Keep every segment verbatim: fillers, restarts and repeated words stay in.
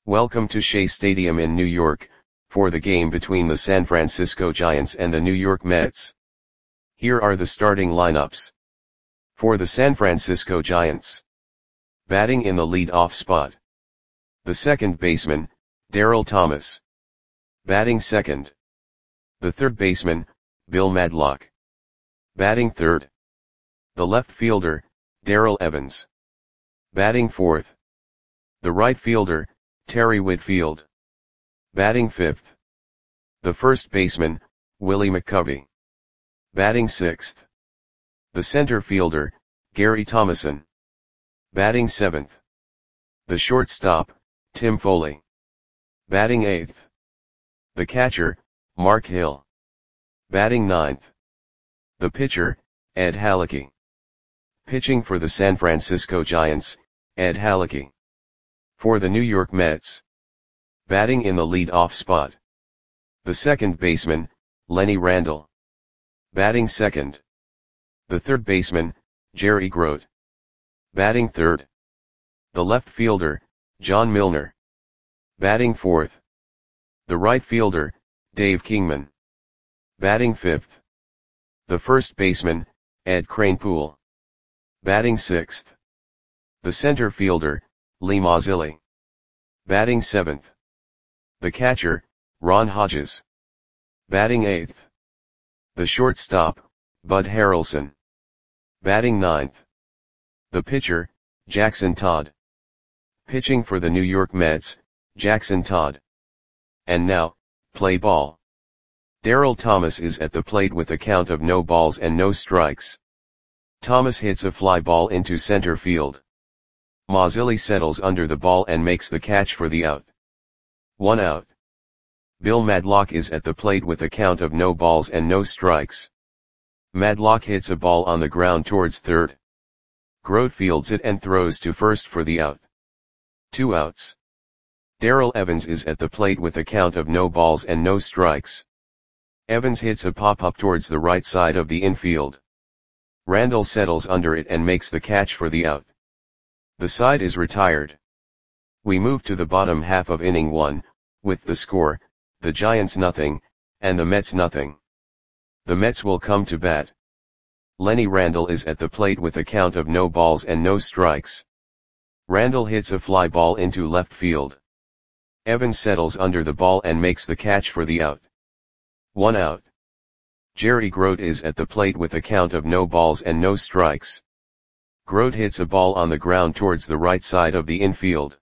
Welcome to Shea Stadium in New York, for the game between the San Francisco Giants and the New York Mets. Here are the starting lineups. For the San Francisco Giants. Batting in the lead-off spot. The second baseman, Daryl Thomas. Batting second. The third baseman, Bill Madlock. Batting third. The left fielder, Darrell Evans. Batting fourth. The right fielder, Terry Whitfield. Batting fifth. The first baseman, Willie McCovey. Batting sixth. The center fielder, Gary Thomasson. Batting seventh. The shortstop, Tim Foley. Batting eighth. The catcher, Mark Hill. Batting ninth. The pitcher, Ed Halicki. Pitching for the San Francisco Giants, Ed Halicki. For the New York Mets. Batting in the lead-off spot. The second baseman, Lenny Randle. Batting second. The third baseman, Jerry Grote. Batting third. The left fielder, John Milner. Batting fourth. The right fielder, Dave Kingman. Batting fifth. The first baseman, Ed Kranepool. Batting sixth. The center fielder, Lee Mazzilli. Batting seventh. The catcher, Ron Hodges. Batting eighth. The shortstop, Bud Harrelson. Batting ninth. The pitcher, Jackson Todd. Pitching for the New York Mets, Jackson Todd. And now, play ball. Daryl Thomas is at the plate with a count of no balls and no strikes. Thomas hits a fly ball into center field. Mazzilli settles under the ball and makes the catch for the out. One out. Bill Madlock is at the plate with a count of no balls and no strikes. Madlock hits a ball on the ground towards third. Grote fields it and throws to first for the out. Two outs. Darrell Evans is at the plate with a count of no balls and no strikes. Evans hits a pop-up towards the right side of the infield. Randle settles under it and makes the catch for the out. The side is retired. We move to the bottom half of inning one, with the score, the Giants nothing, and the Mets nothing. The Mets will come to bat. Lenny Randle is at the plate with a count of no balls and no strikes. Randle hits a fly ball into left field. Evans settles under the ball and makes the catch for the out. One out. Jerry Grote is at the plate with a count of no balls and no strikes. Grote hits a ball on the ground towards the right side of the infield.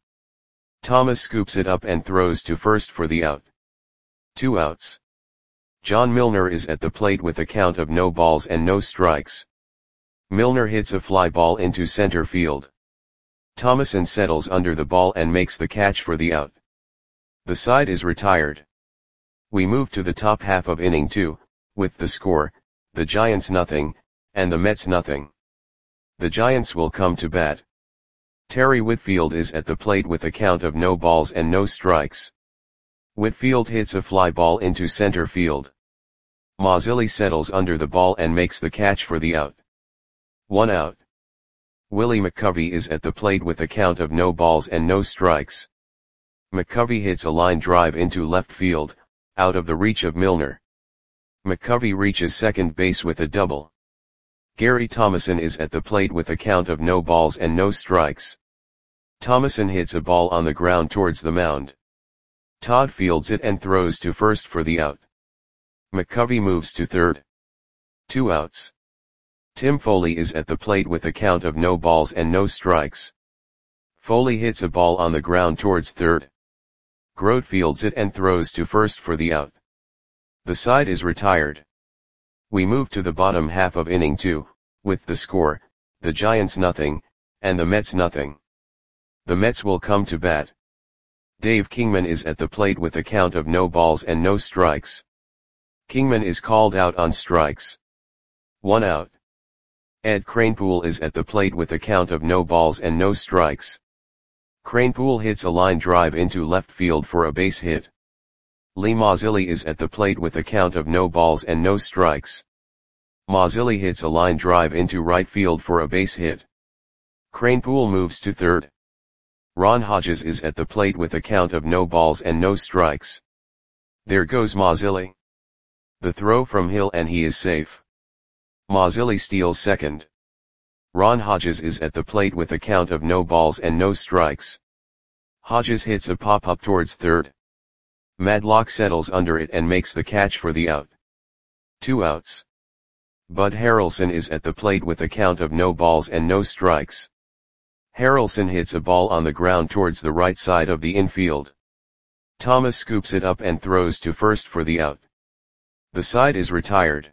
Thomas scoops it up and throws to first for the out. Two outs. John Milner is at the plate with a count of no balls and no strikes. Milner hits a fly ball into center field. Thomasson settles under the ball and makes the catch for the out. The side is retired. We move to the top half of inning two, with the score, the Giants nothing, and the Mets nothing. The Giants will come to bat. Terry Whitfield is at the plate with a count of no balls and no strikes. Whitfield hits a fly ball into center field. Mazzilli settles under the ball and makes the catch for the out. One out. Willie McCovey is at the plate with a count of no balls and no strikes. McCovey hits a line drive into left field, out of the reach of Milner. McCovey reaches second base with a double. Gary Thomasson is at the plate with a count of no balls and no strikes. Thomasson hits a ball on the ground towards the mound. Todd fields it and throws to first for the out. McCovey moves to third. Two outs. Tim Foley is at the plate with a count of no balls and no strikes. Foley hits a ball on the ground towards third. Grote fields it and throws to first for the out. The side is retired. We move to the bottom half of inning two, with the score, the Giants nothing, and the Mets nothing. The Mets will come to bat. Dave Kingman is at the plate with a count of no balls and no strikes. Kingman is called out on strikes. One out. Ed Kranepool is at the plate with a count of no balls and no strikes. Kranepool hits a line drive into left field for a base hit. Lee Mazzilli is at the plate with a count of no balls and no strikes. Mazzilli hits a line drive into right field for a base hit. Kranepool moves to third. Ron Hodges is at the plate with a count of no balls and no strikes. There goes Mazzilli. The throw from Hill and he is safe. Mazzilli steals second. Ron Hodges is at the plate with a count of no balls and no strikes. Hodges hits a pop-up towards third. Madlock settles under it and makes the catch for the out. Two outs. Bud Harrelson is at the plate with a count of no balls and no strikes. Harrelson hits a ball on the ground towards the right side of the infield. Thomas scoops it up and throws to first for the out. The side is retired.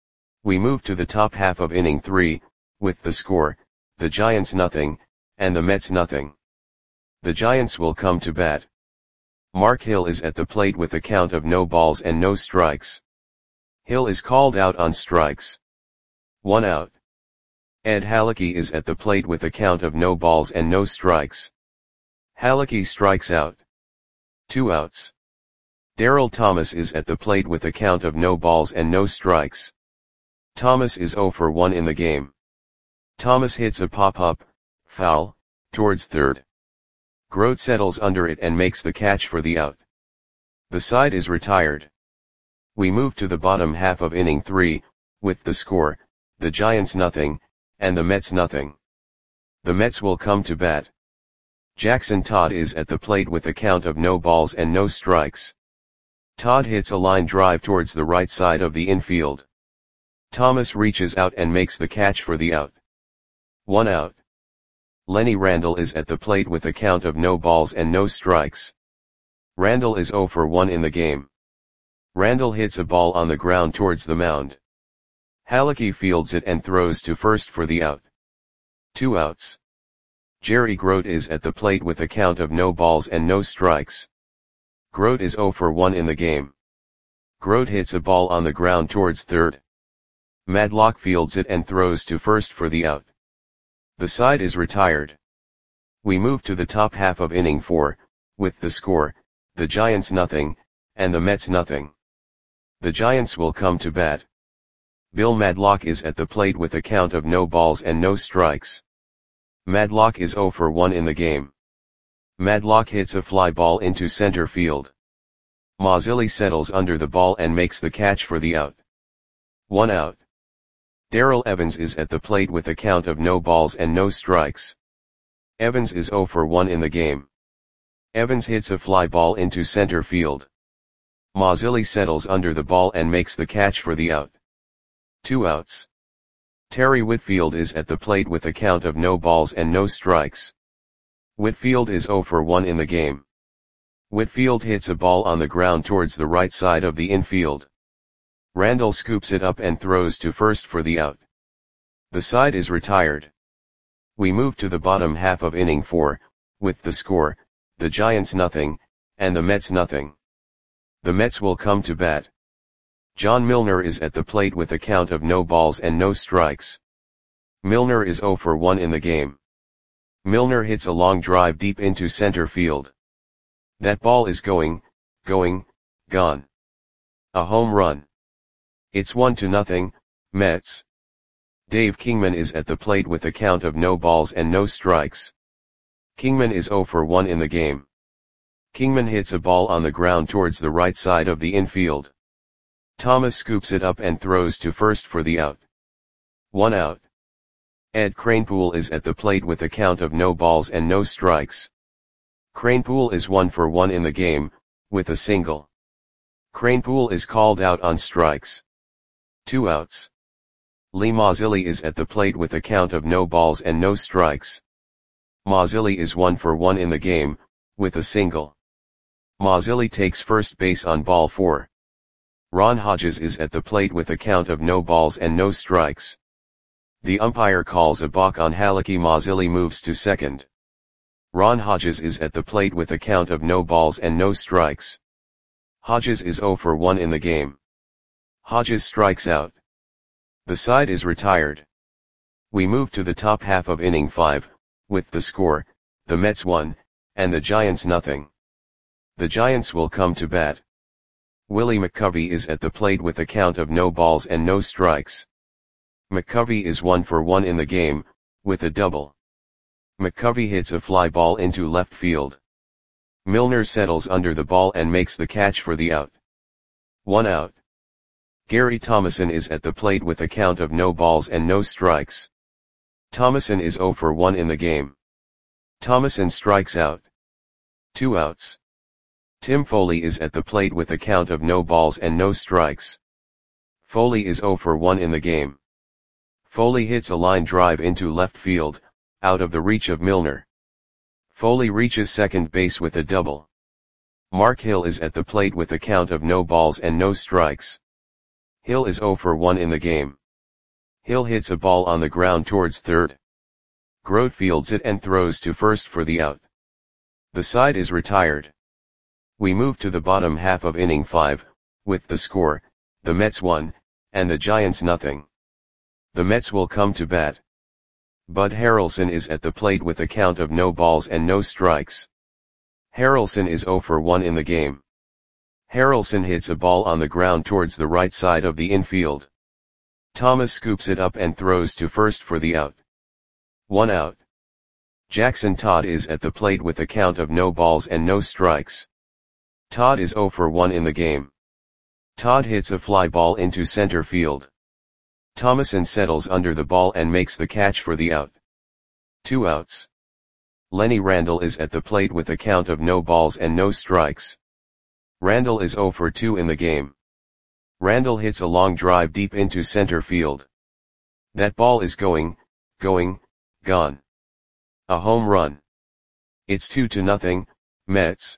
We move to the top half of inning three, with the score, the Giants nothing, and the Mets nothing. The Giants will come to bat. Mark Hill is at the plate with a count of no balls and no strikes. Hill is called out on strikes. One out. Ed Halicki is at the plate with a count of no balls and no strikes. Halicki strikes out. Two outs. Darryl Thomas is at the plate with a count of no balls and no strikes. Thomas is oh for one in the game. Thomas hits a pop-up, foul, towards third. Grote settles under it and makes the catch for the out. The side is retired. We move to the bottom half of inning three, with the score, the Giants nothing, and the Mets nothing. The Mets will come to bat. Jackson Todd is at the plate with a count of no balls and no strikes. Todd hits a line drive towards the right side of the infield. Thomas reaches out and makes the catch for the out. One out. Lenny Randle is at the plate with a count of no balls and no strikes. Randle is oh for one in the game. Randle hits a ball on the ground towards the mound. Halicki fields it and throws to first for the out. Two outs. Jerry Grote is at the plate with a count of no balls and no strikes. Grote is oh for one in the game. Grote hits a ball on the ground towards third. Madlock fields it and throws to first for the out. The side is retired. We move to the top half of inning four, with the score, the Giants nothing, and the Mets nothing. The Giants will come to bat. Bill Madlock is at the plate with a count of no balls and no strikes. Madlock is oh for one in the game. Madlock hits a fly ball into center field. Mazzilli settles under the ball and makes the catch for the out. One out. Darrell Evans is at the plate with a count of no balls and no strikes. Evans is oh for one in the game. Evans hits a fly ball into center field. Mazzilli settles under the ball and makes the catch for the out. Two outs. Terry Whitfield is at the plate with a count of no balls and no strikes. Whitfield is oh for one in the game. Whitfield hits a ball on the ground towards the right side of the infield. Randle scoops it up and throws to first for the out. The side is retired. We move to the bottom half of inning four, with the score, the Giants nothing, and the Mets nothing. The Mets will come to bat. John Milner is at the plate with a count of no balls and no strikes. Milner is oh for one in the game. Milner hits a long drive deep into center field. That ball is going, going, gone. A home run. It's one to nothing, Mets. Dave Kingman is at the plate with a count of no balls and no strikes. Kingman is oh for one in the game. Kingman hits a ball on the ground towards the right side of the infield. Thomas scoops it up and throws to first for the out. One out. Ed Kranepool is at the plate with a count of no balls and no strikes. Kranepool is one for one in the game, with a single. Kranepool is called out on strikes. Two outs. Lee Mazzilli is at the plate with a count of no balls and no strikes. Mazzilli is one for one in the game, with a single. Mazzilli takes first base on ball four. Ron Hodges is at the plate with a count of no balls and no strikes. The umpire calls a balk on Halicki. Mazzilli moves to second. Ron Hodges is at the plate with a count of no balls and no strikes. Hodges is oh for one in the game. Hodges strikes out. The side is retired. We move to the top half of inning five, with the score, the Mets one, and the Giants nothing. The Giants will come to bat. Willie McCovey is at the plate with a count of no balls and no strikes. McCovey is one for one in the game, with a double. McCovey hits a fly ball into left field. Milner settles under the ball and makes the catch for the out. One out. Gary Thomasson is at the plate with a count of no balls and no strikes. Thomasson is zero for one in the game. Thomasson strikes out. Two outs. Tim Foley is at the plate with a count of no balls and no strikes. Foley is zero for one in the game. Foley hits a line drive into left field, out of the reach of Milner. Foley reaches second base with a double. Mark Hill is at the plate with a count of no balls and no strikes. Hill is zero for one in the game. Hill hits a ball on the ground towards third. Grote fields it and throws to first for the out. The side is retired. We move to the bottom half of inning five, with the score, the Mets one, and the Giants nothing. The Mets will come to bat. Bud Harrelson is at the plate with a count of no balls and no strikes. Harrelson is zero for one in the game. Harrelson hits a ball on the ground towards the right side of the infield. Thomas scoops it up and throws to first for the out. One out. Jackson Todd is at the plate with a count of no balls and no strikes. Todd is zero for one in the game. Todd hits a fly ball into center field. Thomasson settles under the ball and makes the catch for the out. Two outs. Lenny Randle is at the plate with a count of no balls and no strikes. Randle is zero for two in the game. Randle hits a long drive deep into center field. That ball is going, going, gone. A home run. It's two to nothing, Mets.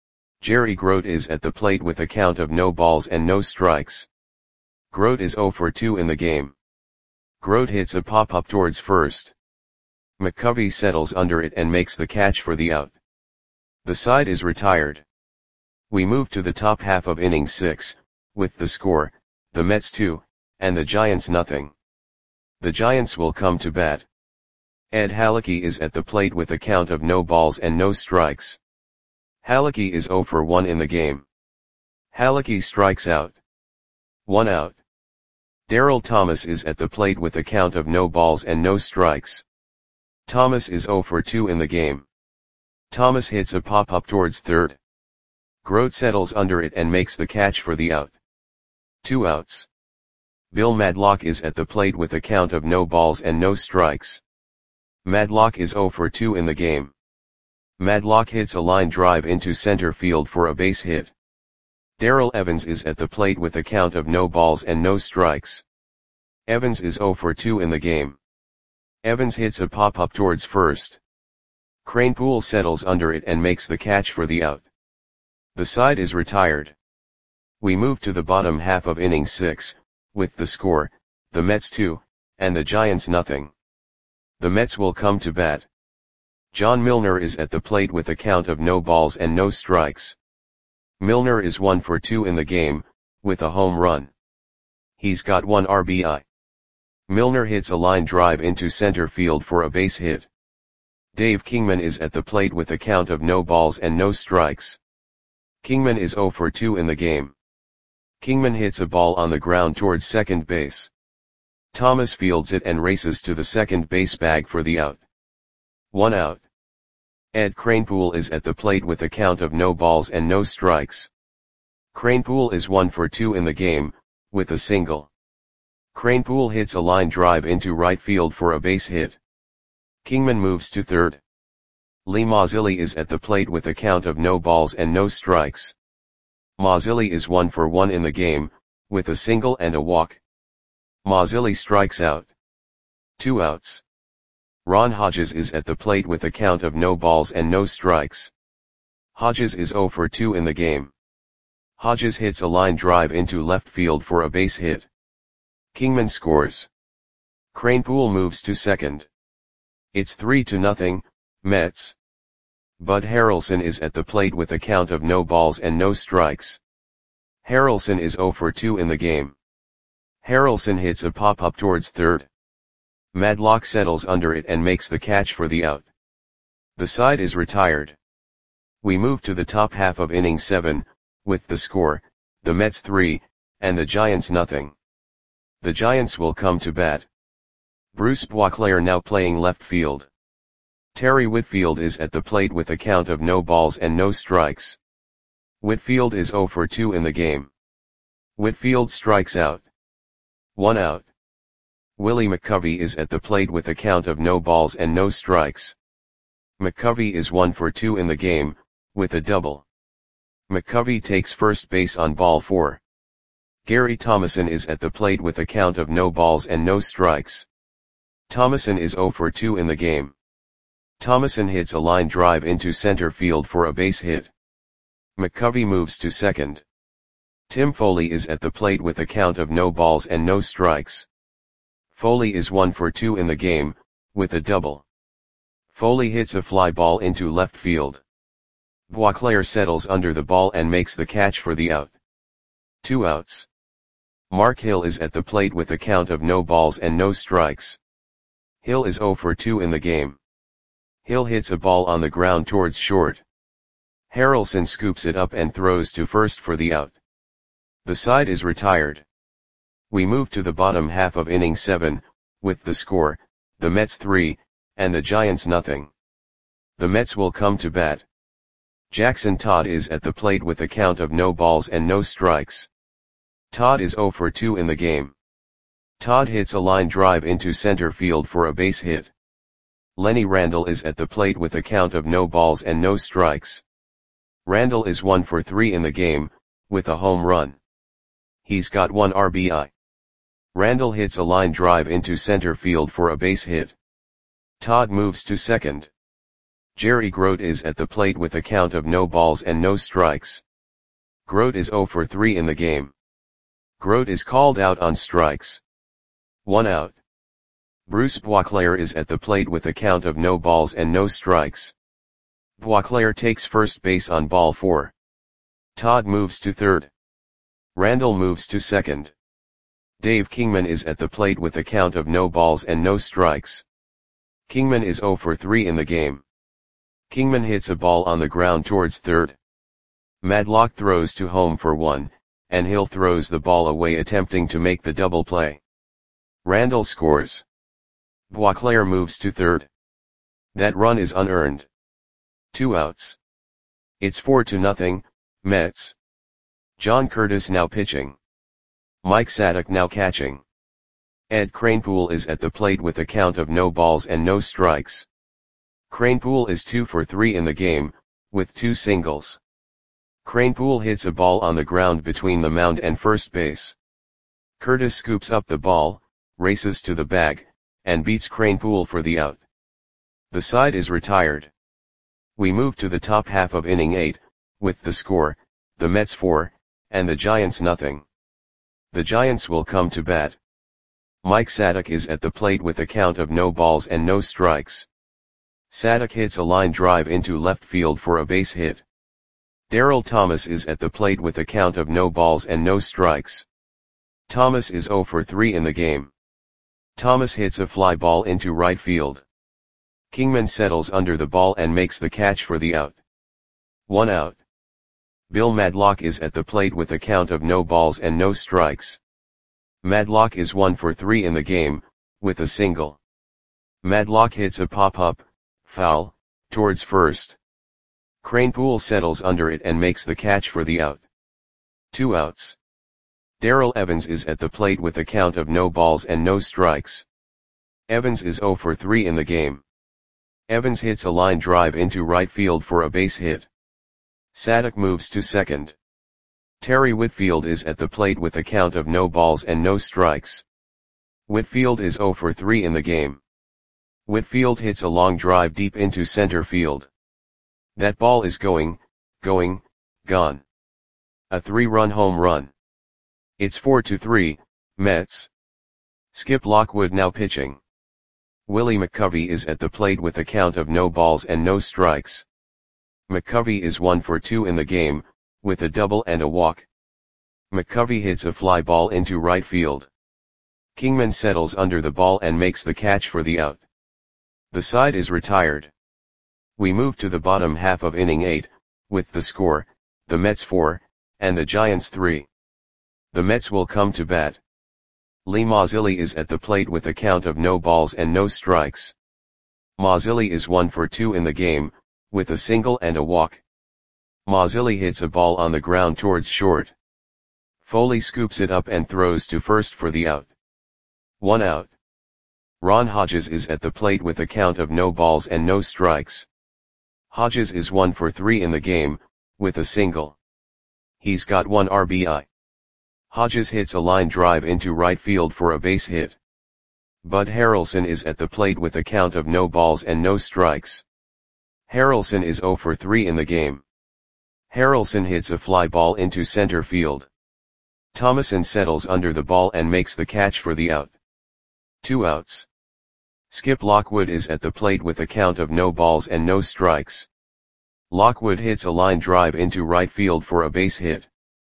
Jerry Grote is at the plate with a count of no balls and no strikes. Grote is zero for two in the game. Grote hits a pop-up towards first. McCovey settles under it and makes the catch for the out. The side is retired. We move to the top half of inning six, with the score, the Mets two, and the Giants nothing. The Giants will come to bat. Ed Halicki is at the plate with a count of no balls and no strikes. Halicki is zero for one in the game. Halicki strikes out. One out. Darryl Thomas is at the plate with a count of no balls and no strikes. Thomas is zero for two in the game. Thomas hits a pop-up towards third. Grote settles under it and makes the catch for the out. Two outs. Bill Madlock is at the plate with a count of no balls and no strikes. Madlock is zero for two in the game. Madlock hits a line drive into center field for a base hit. Darrell Evans is at the plate with a count of no balls and no strikes. Evans is zero for two in the game. Evans hits a pop-up towards first. Kranepool settles under it and makes the catch for the out. The side is retired. We move to the bottom half of inning six, with the score, the Mets two, and the Giants nothing. The Mets will come to bat. John Milner is at the plate with a count of no balls and no strikes. Milner is one for two in the game, with a home run. He's got one R B I. Milner hits a line drive into center field for a base hit. Dave Kingman is at the plate with a count of no balls and no strikes. Kingman is zero for two in the game. Kingman hits a ball on the ground towards second base. Thomas fields it and races to the second base bag for the out. One out. Ed Kranepool is at the plate with a count of no balls and no strikes. Kranepool is one for two in the game, with a single. Kranepool hits a line drive into right field for a base hit. Kingman moves to third. Lee Mazzilli is at the plate with a count of no balls and no strikes. Mazzilli is one for one in the game, with a single and a walk. Mazzilli strikes out. Two outs. Ron Hodges is at the plate with a count of no balls and no strikes. Hodges is zero for two in the game. Hodges hits a line drive into left field for a base hit. Kingman scores. Kranepool moves to second. It's three to nothing, Mets. Bud Harrelson is at the plate with a count of no balls and no strikes. Harrelson is zero for two in the game. Harrelson hits a pop-up towards third. Madlock settles under it and makes the catch for the out. The side is retired. We move to the top half of inning seven, with the score, the Mets three, and the Giants nothing. The Giants will come to bat. Bruce Boisclair now playing left field. Terry Whitfield is at the plate with a count of no balls and no strikes. Whitfield is zero for two in the game. Whitfield strikes out. One out. Willie McCovey is at the plate with a count of no balls and no strikes. McCovey is one for two in the game, with a double. McCovey takes first base on ball four. Gary Thomason is at the plate with a count of no balls and no strikes. Thomason is zero for two in the game. Thomason hits a line drive into center field for a base hit. McCovey moves to second. Tim Foley is at the plate with a count of no balls and no strikes. Foley is one for two in the game, with a double. Foley hits a fly ball into left field. Boisclair settles under the ball and makes the catch for the out. Two outs. Mark Hill is at the plate with a count of no balls and no strikes. Hill is zero for two in the game. Hill hits a ball on the ground towards short. Harrelson scoops it up and throws to first for the out. The side is retired. We move to the bottom half of inning seven, with the score, the Mets three, and the Giants nothing. The Mets will come to bat. Jackson Todd is at the plate with a count of no balls and no strikes. Todd is zero for two in the game. Todd hits a line drive into center field for a base hit. Lenny Randle is at the plate with a count of no balls and no strikes. Randle is one for three in the game, with a home run. He's got one R B I. Randle hits a line drive into center field for a base hit. Todd moves to second. Jerry Grote is at the plate with a count of no balls and no strikes. Grote is zero for three in the game. Grote is called out on strikes. One out. Bruce Boisclair is at the plate with a count of no balls and no strikes. Boisclair takes first base on ball four. Todd moves to third. Randle moves to second. Dave Kingman is at the plate with a count of no balls and no strikes. Kingman is zero for three in the game. Kingman hits a ball on the ground towards third. Madlock throws to home for one, and Hill throws the ball away attempting to make the double play. Randle scores. Boisclair moves to third. That run is unearned. Two outs. It's four to nothing, Mets. John Curtis now pitching. Mike Sadek now catching. Ed Kranepool is at the plate with a count of no balls and no strikes. Kranepool is two for three in the game, with two singles. Kranepool hits a ball on the ground between the mound and first base. Curtis scoops up the ball, races to the bag, and beats Kranepool for the out. The side is retired. We move to the top half of inning eight, with the score, the Mets four, and the Giants nothing. The Giants will come to bat. Mike Sadek is at the plate with a count of no balls and no strikes. Sadek hits a line drive into left field for a base hit. Darryl Thomas is at the plate with a count of no balls and no strikes. Thomas is zero for three in the game. Thomas hits a fly ball into right field. Kingman settles under the ball and makes the catch for the out. One out. Bill Madlock is at the plate with a count of no balls and no strikes. Madlock is one for three in the game, with a single. Madlock hits a pop-up, foul, towards first. Kranepool settles under it and makes the catch for the out. Two outs. Darrell Evans is at the plate with a count of no balls and no strikes. Evans is zero for three in the game. Evans hits a line drive into right field for a base hit. Sadek moves to second. Terry Whitfield is at the plate with a count of no balls and no strikes. Whitfield is zero for three in the game. Whitfield hits a long drive deep into center field. That ball is going, going, gone. A three-run home run. It's four to three, Mets. Skip Lockwood now pitching. Willie McCovey is at the plate with a count of no balls and no strikes. McCovey is one for two in the game, with a double and a walk. McCovey hits a fly ball into right field. Kingman settles under the ball and makes the catch for the out. The side is retired. We move to the bottom half of inning eight, with the score, the Mets four, and the Giants three. The Mets will come to bat. Lee Mazzilli is at the plate with a count of no balls and no strikes. Mazzilli is one for two in the game, with a single and a walk. Mazzilli hits a ball on the ground towards short. Foley scoops it up and throws to first for the out. One out. Ron Hodges is at the plate with a count of no balls and no strikes. Hodges is one for three in the game, with a single. He's got one R B I. Hodges hits a line drive into right field for a base hit. Bud Harrelson is at the plate with a count of no balls and no strikes. Harrelson is zero for three in the game. Harrelson hits a fly ball into center field. Thomason settles under the ball and makes the catch for the out. Two outs. Skip Lockwood is at the plate with a count of no balls and no strikes. Lockwood hits a line drive into right field for a base hit.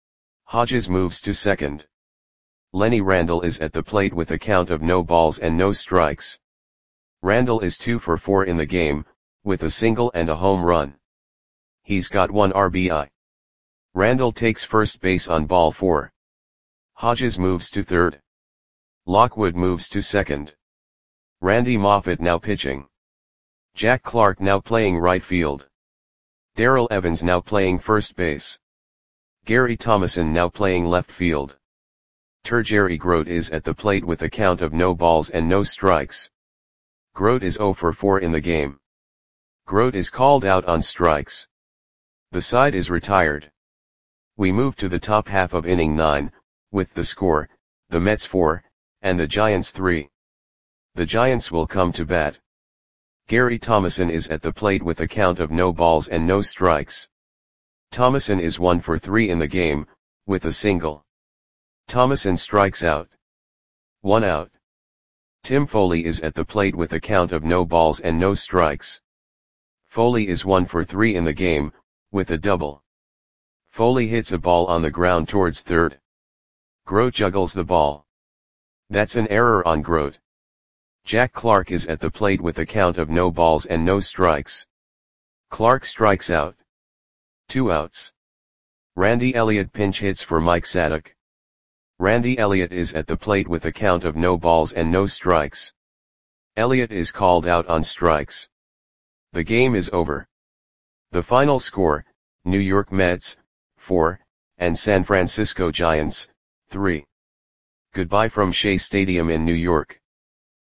Hodges moves to second. Lenny Randle is at the plate with a count of no balls and no strikes. Randle is two for four in the game, with a single and a home run. He's got one R B I. Randle takes first base on ball four. Hodges moves to third. Lockwood moves to second. Randy Moffett now pitching. Jack Clark now playing right field. Darrell Evans now playing first base. Gary Thomason now playing left field. Terjery Grote is at the plate with a count of no balls and no strikes. Grote is zero for four in the game. Grote is called out on strikes. The side is retired. We move to the top half of inning nine, with the score, the Mets four, and the Giants three. The Giants will come to bat. Gary Thomason is at the plate with a count of no balls and no strikes. Thomason is one for three in the game, with a single. Thomason strikes out. One out. Tim Foley is at the plate with a count of no balls and no strikes. Foley is one for three in the game, with a double. Foley hits a ball on the ground towards third. Grote juggles the ball. That's an error on Grote. Jack Clark is at the plate with a count of no balls and no strikes. Clark strikes out. Two outs. Randy Elliott pinch hits for Mike Sadek. Randy Elliott is at the plate with a count of no balls and no strikes. Elliott is called out on strikes. The game is over. The final score, New York Mets, four, and San Francisco Giants, three. Goodbye from Shea Stadium in New York.